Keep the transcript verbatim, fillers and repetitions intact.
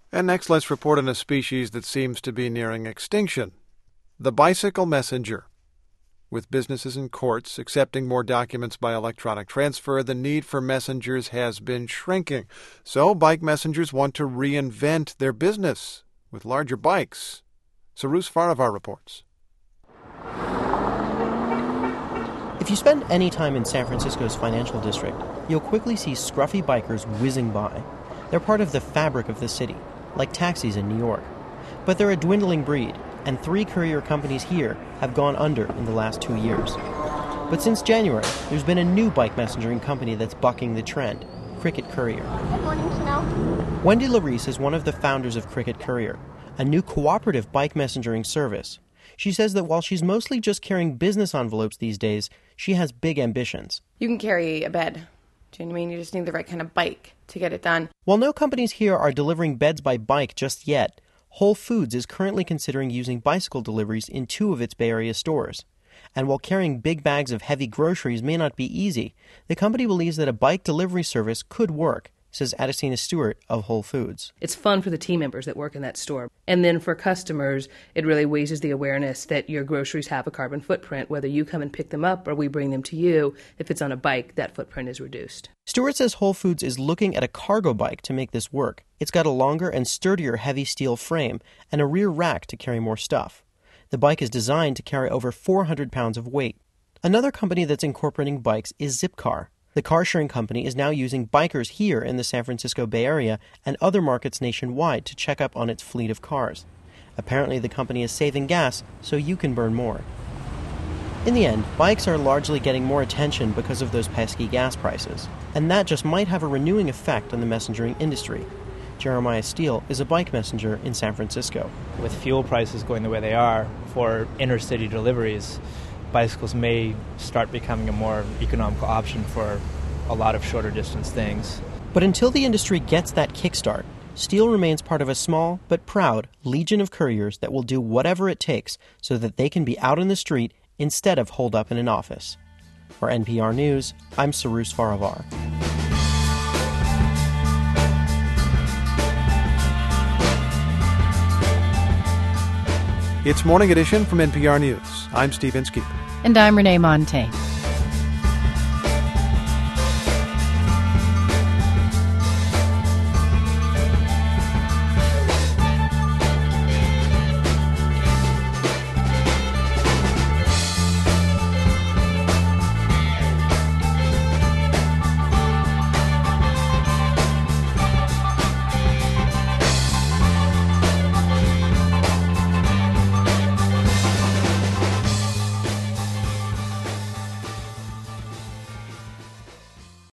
And next, let's report on a species that seems to be nearing extinction, the bicycle messenger. With businesses and courts accepting more documents by electronic transfer, the need for messengers has been shrinking. So bike messengers want to reinvent their business with larger bikes. Cyrus Farivar reports. If you spend any time in San Francisco's financial district, you'll quickly see scruffy bikers whizzing by. They're part of the fabric of the city, like taxis in New York. But they're a dwindling breed, and three courier companies here have gone under in the last two years. But since January, there's been a new bike messengering company that's bucking the trend, Cricket Courier. Good morning, Chanel. Wendy Larice is one of the founders of Cricket Courier, a new cooperative bike messengering service. She says that while she's mostly just carrying business envelopes these days, she has big ambitions. You can carry a bed. Do you know what I mean? You just need the right kind of bike to get it done. While no companies here are delivering beds by bike just yet, Whole Foods is currently considering using bicycle deliveries in two of its Bay Area stores. And while carrying big bags of heavy groceries may not be easy, the company believes that a bike delivery service could work, says Adesina Stewart of Whole Foods. It's fun for the team members that work in that store. And then for customers, it really raises the awareness that your groceries have a carbon footprint. Whether you come and pick them up or we bring them to you, if it's on a bike, that footprint is reduced. Stewart says Whole Foods is looking at a cargo bike to make this work. It's got a longer and sturdier heavy steel frame and a rear rack to carry more stuff. The bike is designed to carry over four hundred pounds of weight. Another company that's incorporating bikes is Zipcar. The car-sharing company is now using bikers here in the San Francisco Bay Area and other markets nationwide to check up on its fleet of cars. Apparently, the company is saving gas so you can burn more. In the end, bikes are largely getting more attention because of those pesky gas prices, and that just might have a renewing effect on the messengering industry. Jeremiah Steele is a bike messenger in San Francisco. With fuel prices going the way they are for inner-city deliveries, bicycles may start becoming a more economical option for a lot of shorter distance things. But until the industry gets that kickstart, Steele remains part of a small but proud legion of couriers that will do whatever it takes so that they can be out on the street instead of holed up in an office. For N P R News, I'm Cyrus Farivar. It's Morning Edition from N P R News. I'm Steve Inskeep. And I'm Renee Montagne.